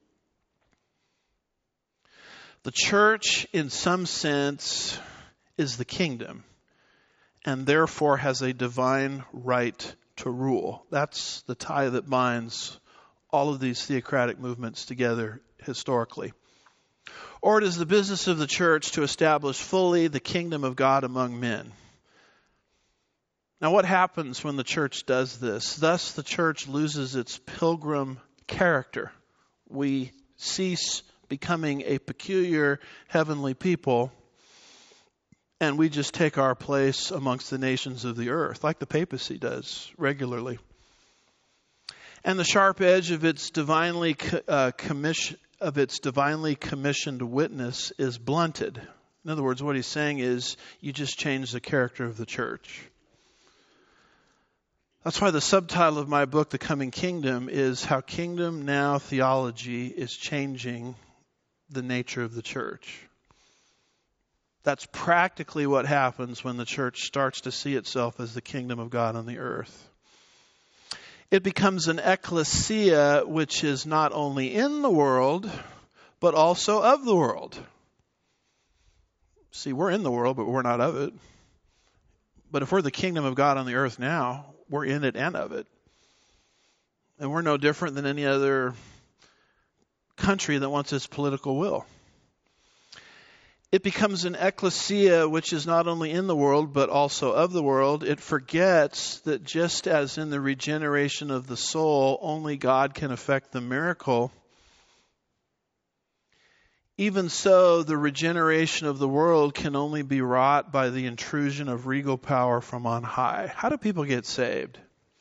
The church, in some sense, is the kingdom, and therefore has a divine right to rule. That's the tie that binds all of these theocratic movements together historically. Or it is the business of the church to establish fully the kingdom of God among men. Now, what happens when the church does this? Thus, the church loses its pilgrim character. We cease becoming a peculiar heavenly people, and we just take our place amongst the nations of the earth, like the papacy does regularly. And the sharp edge of its divinely uh, commission, of its divinely commissioned witness is blunted. In other words, what he's saying is, you just change the character of the church. That's why the subtitle of my book, The Coming Kingdom, is How Kingdom Now Theology is Changing the Nature of the Church. That's practically what happens when the church starts to see itself as the kingdom of God on the earth. It becomes an ecclesia which is not only in the world, but also of the world. See, we're in the world, but we're not of it. But if we're the kingdom of God on the earth now, we're in it and of it. And we're no different than any other country that wants its political will. It becomes an ecclesia which is not only in the world, but also of the world. It forgets that just as in the regeneration of the soul, only God can effect the miracle. Even so, the regeneration of the world can only be wrought by the intrusion of regal power from on high. How do people get saved?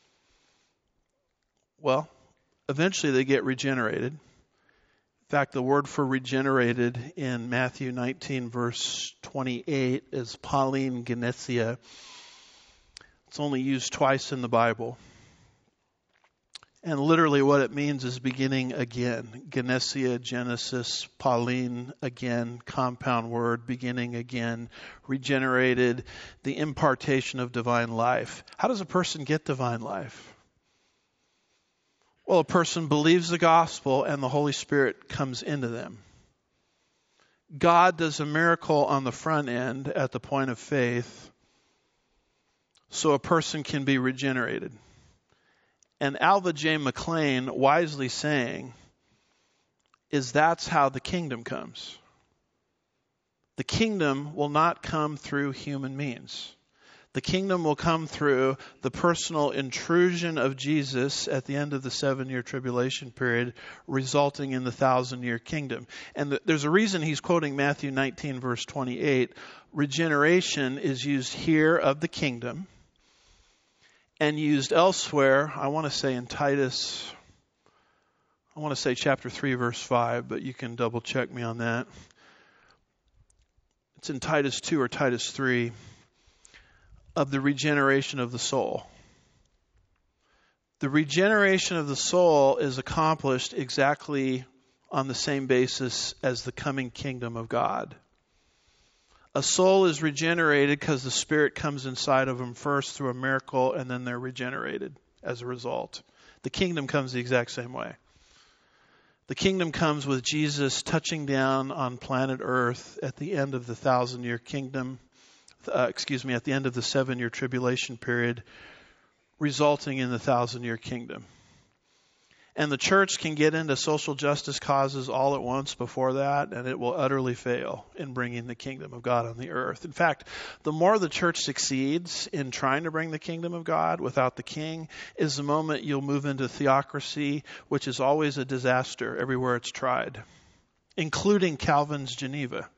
Well, eventually they get regenerated. In fact, the word for regenerated in Matthew nineteen, verse twenty-eight is Pauline Genesia. It's only used twice in the Bible. And literally what it means is beginning again. Genesia, Genesis, Pauline, again, compound word, beginning again, regenerated, the impartation of divine life. How does a person get divine life? Well, a person believes the gospel and the Holy Spirit comes into them. God does a miracle on the front end at the point of faith so a person can be regenerated. And Alva J. McLean wisely saying is that's how the kingdom comes. The kingdom will not come through human means. The kingdom will come through the personal intrusion of Jesus at the end of the seven-year tribulation period, resulting in the thousand-year kingdom. And the, there's a reason he's quoting Matthew nineteen, verse twenty-eight. Regeneration is used here of the kingdom and used elsewhere, I want to say in Titus, I want to say chapter three, verse five, but you can double check me on that. It's in Titus two or Titus three. Of the regeneration of the soul. The regeneration of the soul is accomplished exactly on the same basis as the coming kingdom of God. A soul is regenerated because the Spirit comes inside of them first through a miracle, and then they're regenerated as a result. The kingdom comes the exact same way. The kingdom comes with Jesus touching down on planet Earth at the end of the thousand-year kingdom. Uh, excuse me, at the end of the seven-year tribulation period, resulting in the thousand-year kingdom. And the church can get into social justice causes all at once before that, and it will utterly fail in bringing the kingdom of God on the earth. In fact, the more the church succeeds in trying to bring the kingdom of God without the king is the moment you'll move into theocracy, which is always a disaster everywhere it's tried, including Calvin's Geneva.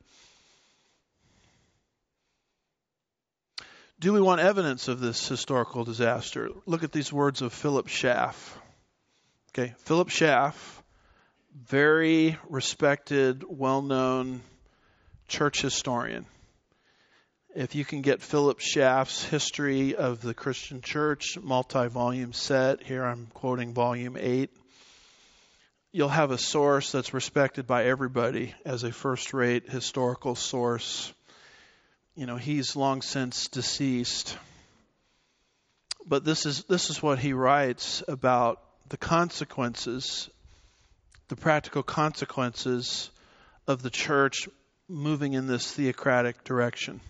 Do we want evidence of this historical disaster? Look at these words of Philip Schaff. Okay, Philip Schaff, very respected, well-known church historian. If you can get Philip Schaff's History of the Christian Church, multi-volume set, here I'm quoting volume eight, you'll have a source that's respected by everybody as a first-rate historical source. You know, he's long since deceased. But this is this is what he writes about the consequences, the practical consequences of the church moving in this theocratic direction.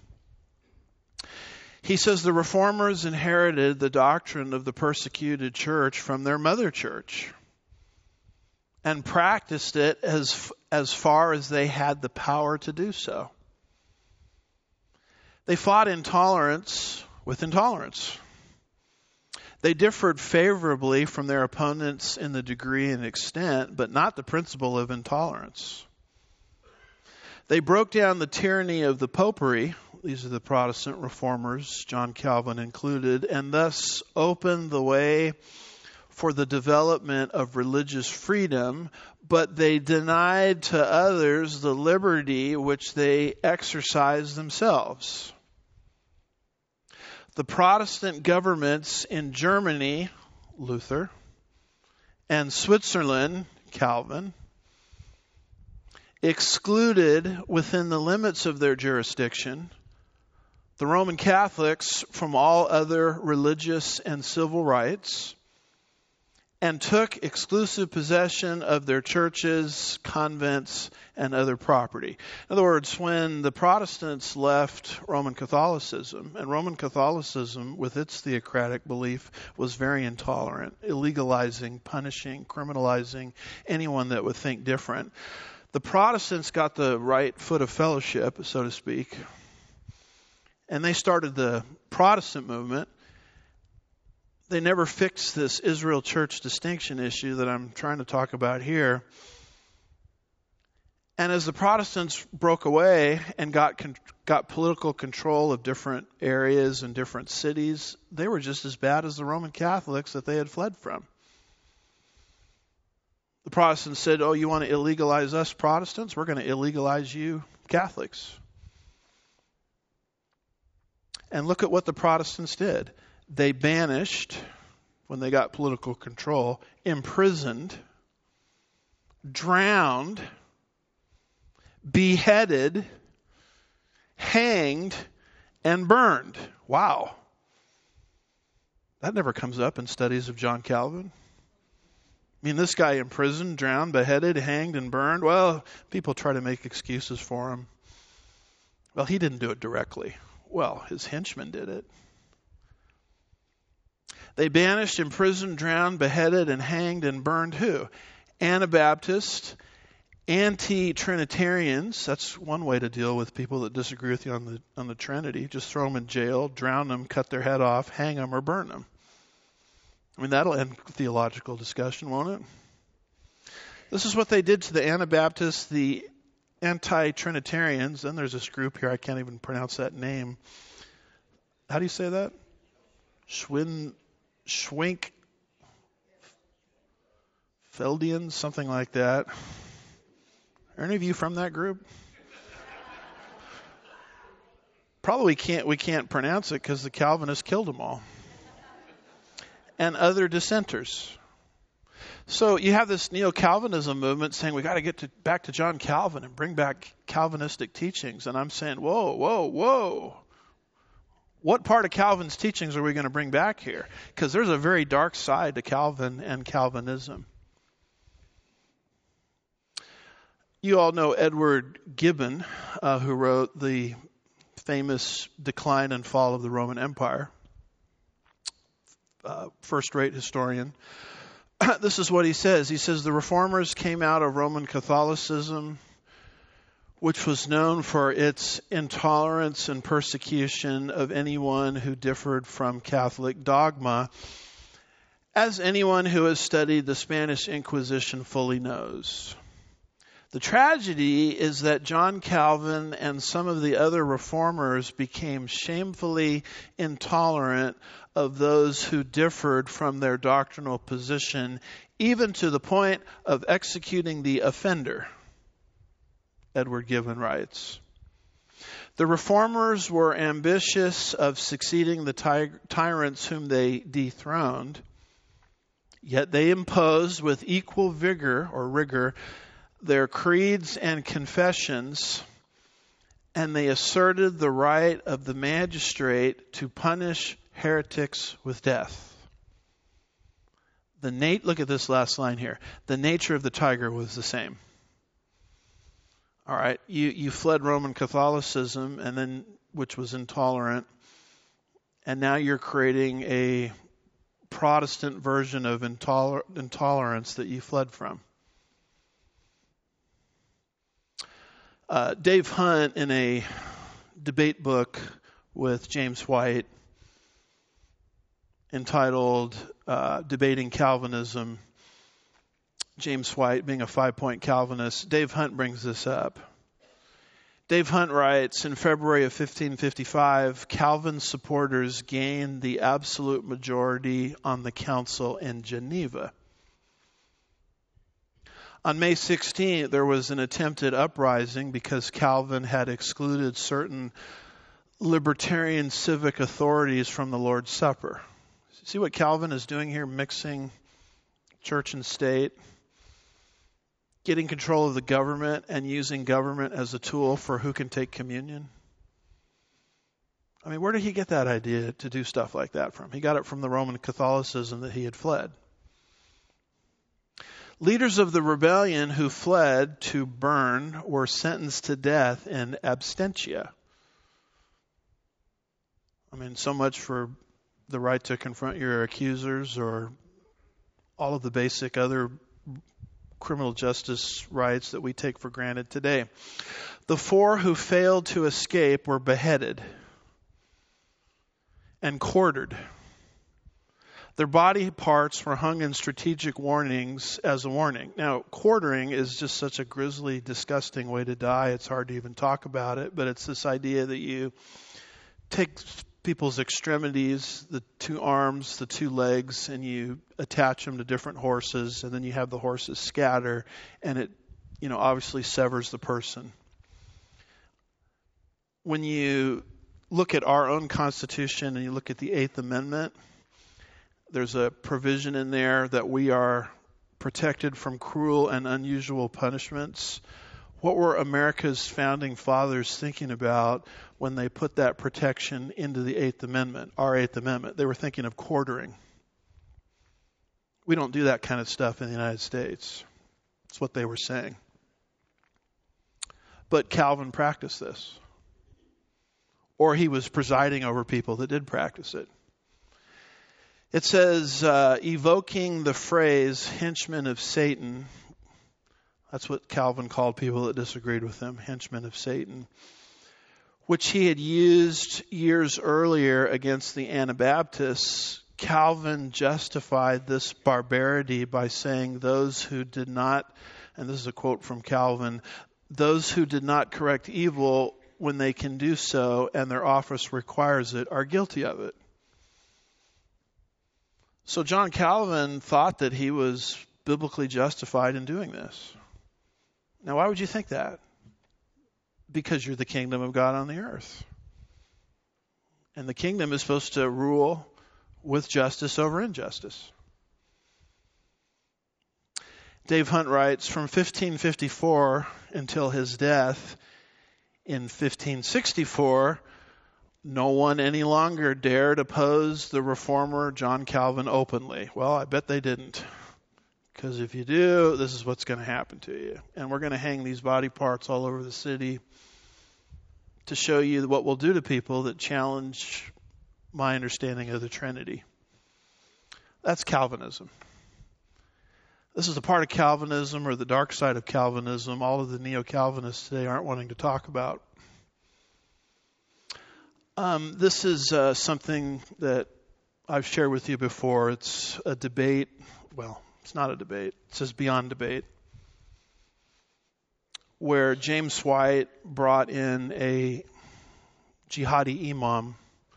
He says the Reformers inherited the doctrine of the persecuted church from their mother church and practiced it as as far as they had the power to do so. They fought intolerance with intolerance. They differed favorably from their opponents in the degree and extent, but not the principle of intolerance. They broke down the tyranny of the popery, these are the Protestant reformers, John Calvin included, and thus opened the way for the development of religious freedom, but they denied to others the liberty which they exercised themselves. The Protestant governments in Germany, Luther, and Switzerland, Calvin, excluded within the limits of their jurisdiction the Roman Catholics from all other religious and civil rights, and took exclusive possession of their churches, convents, and other property. In other words, when the Protestants left Roman Catholicism, and Roman Catholicism, with its theocratic belief, was very intolerant, illegalizing, punishing, criminalizing anyone that would think different. The Protestants got the right foot of fellowship, so to speak, and they started the Protestant movement. They never fixed this Israel church distinction issue that I'm trying to talk about here. And as the Protestants broke away and got got political control of different areas and different cities, they were just as bad as the Roman Catholics that they had fled from. The Protestants said, oh, you want to illegalize us Protestants? We're going to illegalize you Catholics. And look at what the Protestants did. They banished, when they got political control, imprisoned, drowned, beheaded, hanged, and burned. Wow. That never comes up in studies of John Calvin. I mean, this guy imprisoned, drowned, beheaded, hanged, and burned. Well, people try to make excuses for him. Well, he didn't do it directly. Well, his henchmen did it. They banished, imprisoned, drowned, beheaded, and hanged and burned who? Anabaptists, anti-Trinitarians. That's one way to deal with people that disagree with you on the on the Trinity. Just throw them in jail, drown them, cut their head off, hang them, or burn them. I mean, that'll end theological discussion, won't it? This is what they did to the Anabaptists, the anti-Trinitarians. Then there's this group here, I can't even pronounce that name. How do you say that? Schwinn... Schwenk Feldians, something like that. Are any of you from that group? Probably can't. We can't pronounce it because the Calvinists killed them all. And other dissenters. So you have this neo-Calvinism movement saying we got to get to, back to John Calvin and bring back Calvinistic teachings. And I'm saying, whoa, whoa, whoa. What part of Calvin's teachings are we going to bring back here? Because there's a very dark side to Calvin and Calvinism. You all know Edward Gibbon, uh, who wrote the famous Decline and Fall of the Roman Empire. Uh, first-rate historian. This is what he says. He says, the Reformers came out of Roman Catholicism, which was known for its intolerance and persecution of anyone who differed from Catholic dogma, as anyone who has studied the Spanish Inquisition fully knows. The tragedy is that John Calvin and some of the other reformers became shamefully intolerant of those who differed from their doctrinal position, even to the point of executing the offender. Edward Gibbon writes, The reformers were ambitious of succeeding the ty- tyrants whom they dethroned, yet they imposed with equal vigor or rigor their creeds and confessions, and they asserted the right of the magistrate to punish heretics with death. The nat- look at this last line here. The nature of the tiger was the same. All right, you, you fled Roman Catholicism, and then which was intolerant, and now you're creating a Protestant version of intoler- intolerance that you fled from. Uh, Dave Hunt, in a debate book with James White entitled uh, Debating Calvinism, James White being a five-point Calvinist, Dave Hunt brings this up. Dave Hunt writes, in February of fifteen fifty-five, Calvin supporters gained the absolute majority on the council in Geneva. On May sixteenth, there was an attempted uprising because Calvin had excluded certain libertarian civic authorities from the Lord's Supper. See what Calvin is doing here, mixing church and state, getting control of the government and using government as a tool for who can take communion? I mean, where did he get that idea to do stuff like that from? He got it from the Roman Catholicism that he had fled. Leaders of the rebellion who fled to burn were sentenced to death in absentia. I mean, so much for the right to confront your accusers or all of the basic other criminal justice rights that we take for granted today. The four who failed to escape were beheaded and quartered. Their body parts were hung in strategic warnings as a warning. Now, quartering is just such a grisly, disgusting way to die. It's hard to even talk about it, but it's this idea that you take people's extremities, the two arms, the two legs, and you attach them to different horses, and then you have the horses scatter, and it, you know, obviously severs the person. When you look at our own Constitution and you look at the Eighth Amendment, there's a provision in there that we are protected from cruel and unusual punishments. What were America's founding fathers thinking about when they put that protection into the Eighth Amendment, our Eighth Amendment? They were thinking of quartering. We don't do that kind of stuff in the United States. That's what they were saying. But Calvin practiced this. Or he was presiding over people that did practice it. It says, uh, evoking the phrase henchmen of Satan. That's what Calvin called people that disagreed with him, henchmen of Satan, which he had used years earlier against the Anabaptists. Calvin justified this barbarity by saying those who did not, and this is a quote from Calvin, those who did not correct evil when they can do so and their office requires it are guilty of it. So John Calvin thought that he was biblically justified in doing this. Now, why would you think that? Because you're the kingdom of God on the earth. And the kingdom is supposed to rule with justice over injustice. Dave Hunt writes, from fifteen fifty-four until his death in fifteen sixty-four, no one any longer dared oppose the reformer John Calvin openly. Well, I bet they didn't. Because if you do, this is what's going to happen to you. And we're going to hang these body parts all over the city to show you what we'll do to people that challenge my understanding of the Trinity. That's Calvinism. This is the part of Calvinism, or the dark side of Calvinism, all of the neo-Calvinists today aren't wanting to talk about. Um, this is uh, something that I've shared with you before. It's a debate. Well, it's not a debate. It says beyond debate. Where James White brought in a jihadi imam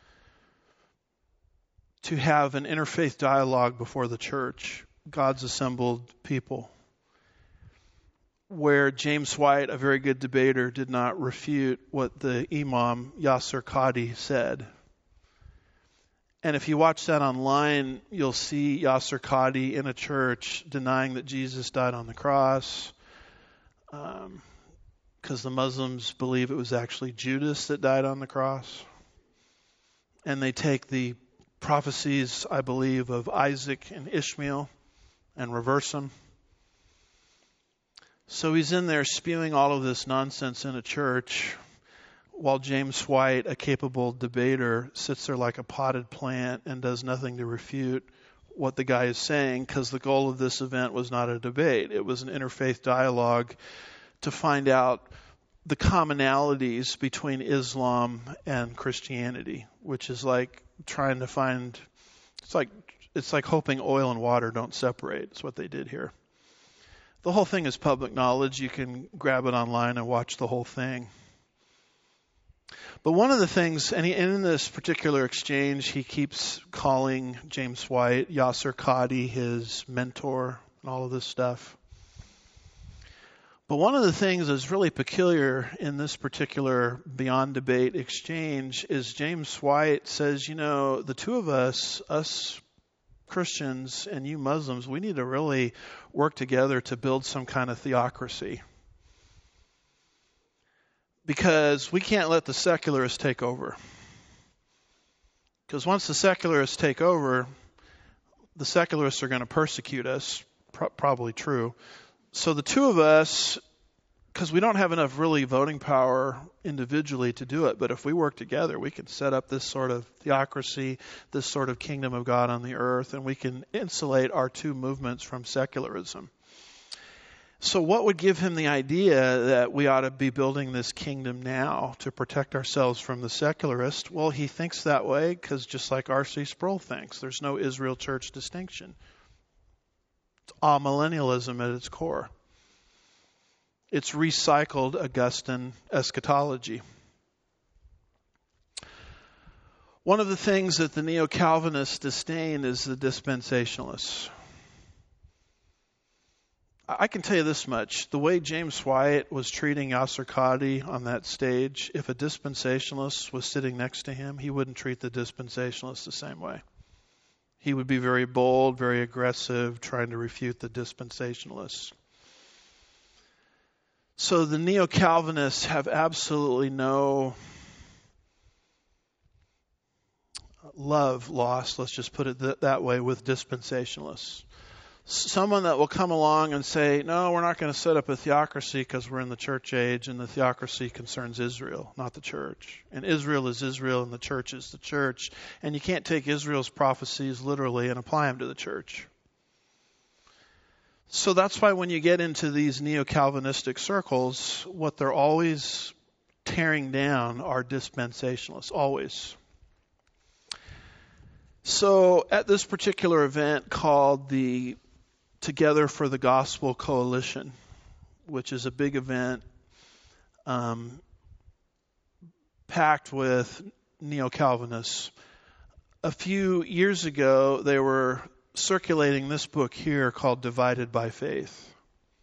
to have an interfaith dialogue before the church, God's assembled people, where James White, a very good debater, did not refute what the Imam Yasir Qadhi said. And if you watch that online, you'll see Yasir Qadhi in a church denying that Jesus died on the cross, because um, the Muslims believe it was actually Judas that died on the cross. And they take the prophecies, I believe, of Isaac and Ishmael and reverse them. So he's in there spewing all of this nonsense in a church, while James White, a capable debater, sits there like a potted plant and does nothing to refute what the guy is saying, because the goal of this event was not a debate. It was an interfaith dialogue to find out the commonalities between Islam and Christianity, which is like trying to find, it's like, it's like hoping oil and water don't separate. It's what they did here. The whole thing is public knowledge. You can grab it online and watch the whole thing. But one of the things, and, he, and in this particular exchange, he keeps calling James White, Yasir Qadhi, his mentor, and all of this stuff. But one of the things that's really peculiar in this particular Beyond Debate exchange is James White says, you know, the two of us, us Christians and you Muslims, we need to really work together to build some kind of theocracy. Because we can't let the secularists take over. Because once the secularists take over, the secularists are going to persecute us. Pro- probably true. So the two of us, because we don't have enough really voting power individually to do it, but if we work together, we can set up this sort of theocracy, this sort of kingdom of God on the earth, and we can insulate our two movements from secularism. So what would give him the idea that we ought to be building this kingdom now to protect ourselves from the secularists? Well, he thinks that way because just like R C Sproul thinks, there's no Israel church distinction. It's amillennialism at its core. It's recycled Augustine eschatology. One of the things that the neo-Calvinists disdain is the dispensationalists. I can tell you this much. The way James White was treating Yasir Qadhi on that stage, if a dispensationalist was sitting next to him, he wouldn't treat the dispensationalist the same way. He would be very bold, very aggressive, trying to refute the dispensationalists. So the neo-Calvinists have absolutely no love lost, let's just put it th- that way, with dispensationalists. Someone that will come along and say, no, we're not going to set up a theocracy because we're in the church age and the theocracy concerns Israel, not the church. And Israel is Israel and the church is the church. And you can't take Israel's prophecies literally and apply them to the church. So that's why when you get into these neo-Calvinistic circles, what they're always tearing down are dispensationalists, always. So at this particular event called the Together for the Gospel Coalition, which is a big event um, packed with neo-Calvinists. A few years ago, they were circulating this book here called Divided by Faith.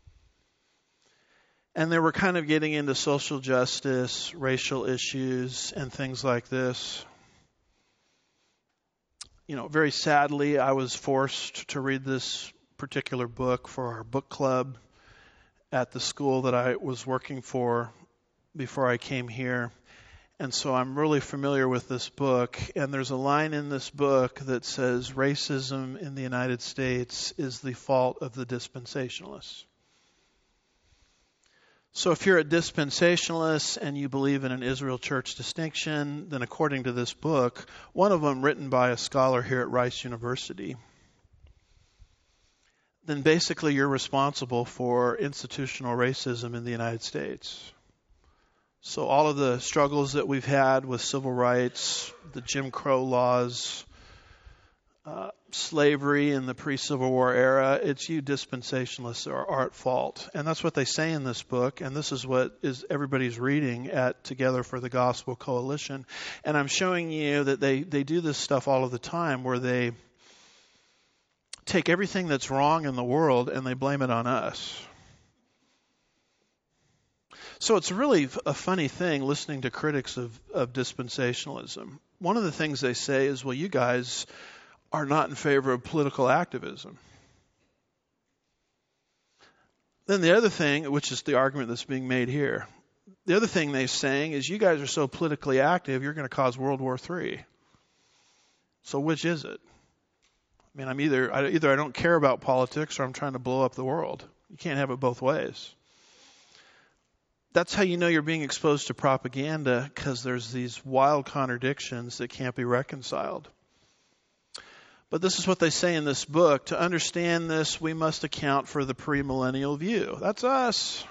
And they were kind of getting into social justice, racial issues, and things like this. You know, very sadly, I was forced to read this particular book for our book club at the school that I was working for before I came here. And so I'm really familiar with this book. And there's a line in this book that says racism in the United States is the fault of the dispensationalists. So if you're a dispensationalist and you believe in an Israel church distinction, then according to this book, one of them written by a scholar here at Rice University, then basically you're responsible for institutional racism in the United States. So all of the struggles that we've had with civil rights, the Jim Crow laws, uh, slavery in the pre-Civil War era, it's you dispensationalists are, are at fault. And that's what they say in this book, and this is what is everybody's reading at Together for the Gospel Coalition. And I'm showing you that they, they do this stuff all of the time where they take everything that's wrong in the world and they blame it on us. So it's really a funny thing listening to critics of, of dispensationalism. One of the things they say is, well, you guys are not in favor of political activism. Then the other thing, which is the argument that's being made here, the other thing they're saying is you guys are so politically active, you're going to cause World War Three. So which is it? I mean, I'm either, I, either I don't care about politics or I'm trying to blow up the world. You can't have it both ways. That's how you know you're being exposed to propaganda, because there's these wild contradictions that can't be reconciled. But this is what they say in this book. To understand this, we must account for the premillennial view. That's us.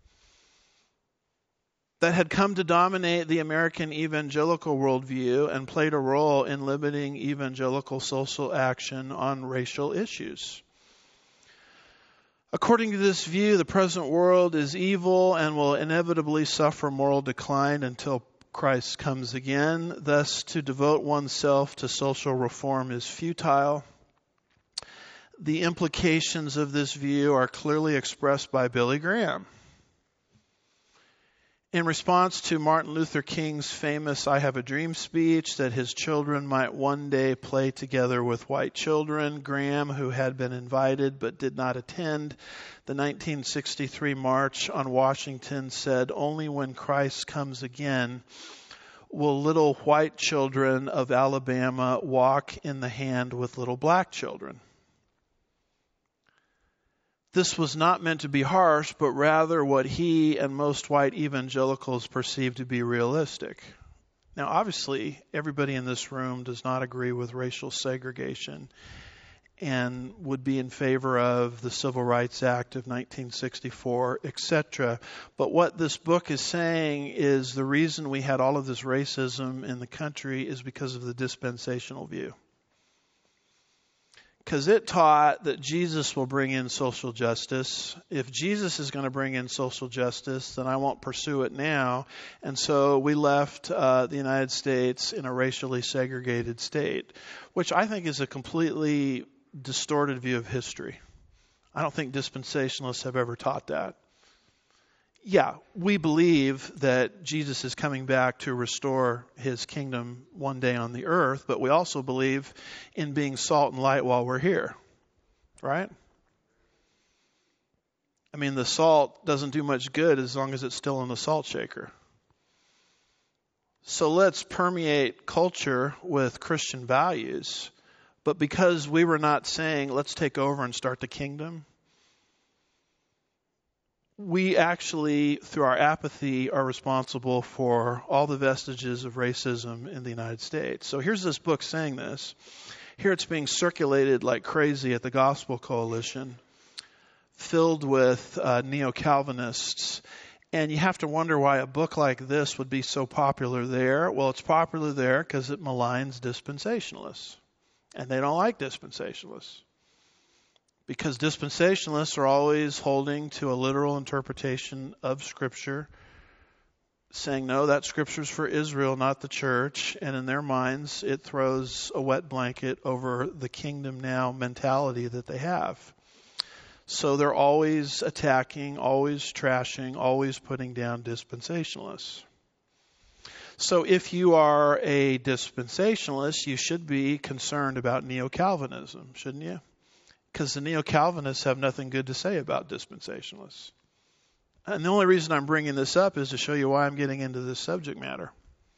That had come to dominate the American evangelical worldview and played a role in limiting evangelical social action on racial issues. According to this view, the present world is evil and will inevitably suffer moral decline until Christ comes again. Thus, to devote oneself to social reform is futile. The implications of this view are clearly expressed by Billy Graham. In response to Martin Luther King's famous I Have a Dream speech that his children might one day play together with white children, Graham, who had been invited but did not attend the nineteen sixty-three March on Washington, said, "Only when Christ comes again will little white children of Alabama walk in the hand with little black children." This was not meant to be harsh, but rather what he and most white evangelicals perceive to be realistic. Now, obviously, everybody in this room does not agree with racial segregation and would be in favor of the Civil Rights Act of nineteen sixty-four, et cetera. But what this book is saying is the reason we had all of this racism in the country is because of the dispensational view. Because it taught that Jesus will bring in social justice. If Jesus is going to bring in social justice, then I won't pursue it now. And so we left uh, the United States in a racially segregated state, which I think is a completely distorted view of history. I don't think dispensationalists have ever taught that. Yeah, we believe that Jesus is coming back to restore his kingdom one day on the earth, but we also believe in being salt and light while we're here, right? I mean, the salt doesn't do much good as long as it's still in the salt shaker. So let's permeate culture with Christian values, but because we were not saying, let's take over and start the kingdom, we actually, through our apathy, are responsible for all the vestiges of racism in the United States. So here's this book saying this. Here it's being circulated like crazy at the Gospel Coalition, filled with uh, neo-Calvinists. And you have to wonder why a book like this would be so popular there. Well, it's popular there because it maligns dispensationalists. And they don't like dispensationalists. Because dispensationalists are always holding to a literal interpretation of Scripture, saying, no, that Scripture's for Israel, not the church. And in their minds, it throws a wet blanket over the kingdom now mentality that they have. So they're always attacking, always trashing, always putting down dispensationalists. So if you are a dispensationalist, you should be concerned about neo-Calvinism, shouldn't you? Because the neo-Calvinists have nothing good to say about dispensationalists. And the only reason I'm bringing this up is to show you why I'm getting into this subject matter.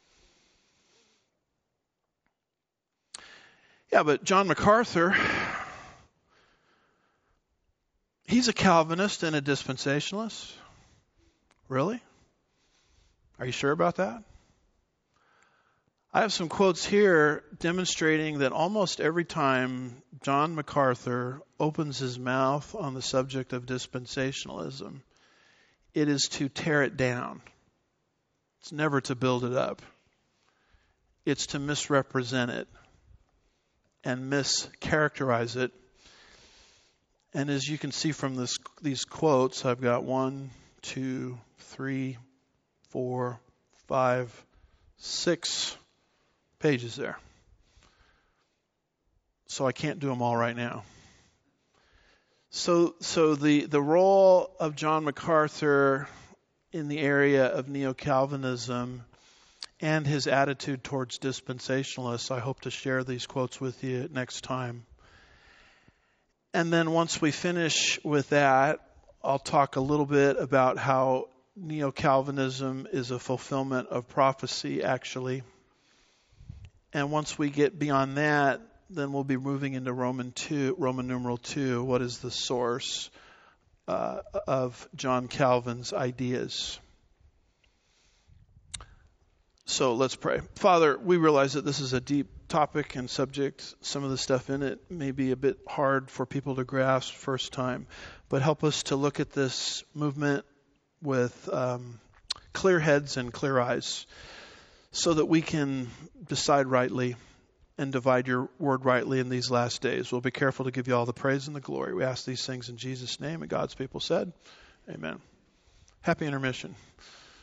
Yeah, but John MacArthur, he's a Calvinist and a dispensationalist. Really? Are you sure about that? I have some quotes here demonstrating that almost every time John MacArthur opens his mouth on the subject of dispensationalism, it is to tear it down. It's never to build it up. It's to misrepresent it and mischaracterize it. And as you can see from this, these quotes, I've got one, two, three, four, five, six pages there. So I can't do them all right now. So so the, the role of John MacArthur in the area of neo-Calvinism and his attitude towards dispensationalists. I hope to share these quotes with you next time. And then once we finish with that, I'll talk a little bit about how neo-Calvinism is a fulfillment of prophecy, actually. And once we get beyond that, then we'll be moving into Roman two, Roman numeral two. What is the source uh, of John Calvin's ideas? So let's pray. Father, we realize that this is a deep topic and subject. Some of the stuff in it may be a bit hard for people to grasp first time, but help us to look at this movement with um, clear heads and clear eyes so that we can decide rightly and divide your word rightly in these last days. We'll be careful to give you all the praise and the glory. We ask these things in Jesus' name, and God's people said, amen. Happy intermission.